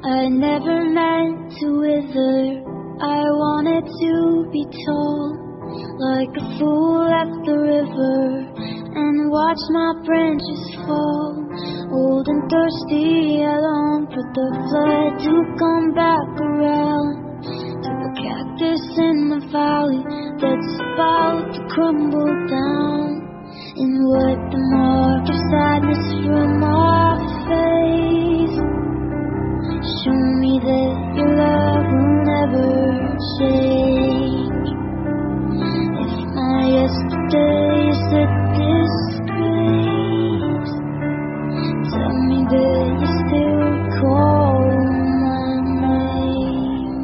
I never meant to wither. I wanted to be tall, like a fool left the river and watch my branches fall. Old and thirsty, I long for the flood to come back around, to the cactus in the valley that's about to crumble down, and wipe the mark of sadness from my face. Show me that your love will never change. If my yesterday is a disgrace, tell me that you still call my name.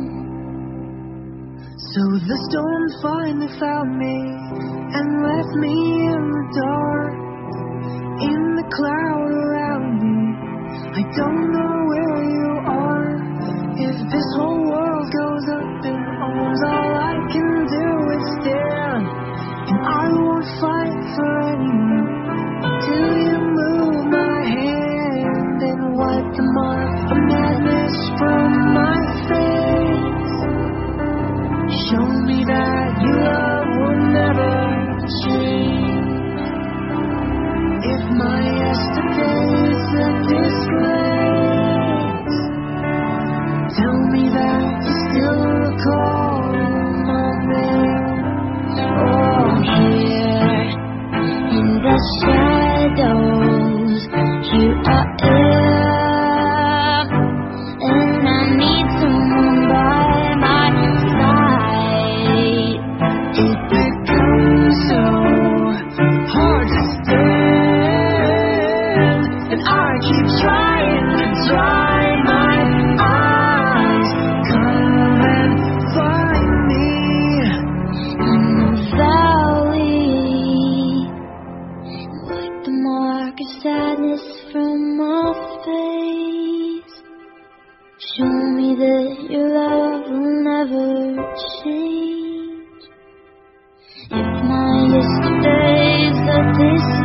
So the storm finally found me and left me in the dark, in the cloud around me. I don't know where you are. If this whole world goes up in arms, all I can do is stand, and I won't fight for anyone until you move my hand and wipe the mark of madness from my face. Show me that your love will never change. If my yesterday is a disgrace, tell me that you still recall my name. Oh, here in the shadows, here I am, and I need someone by my side. It becomes so hard to stand, and I keep trying to dry my eyes. Come and find me In the valley, wipe the mark of sadness from my face. Show me that your love will never change. If my yesterday's a disgrace,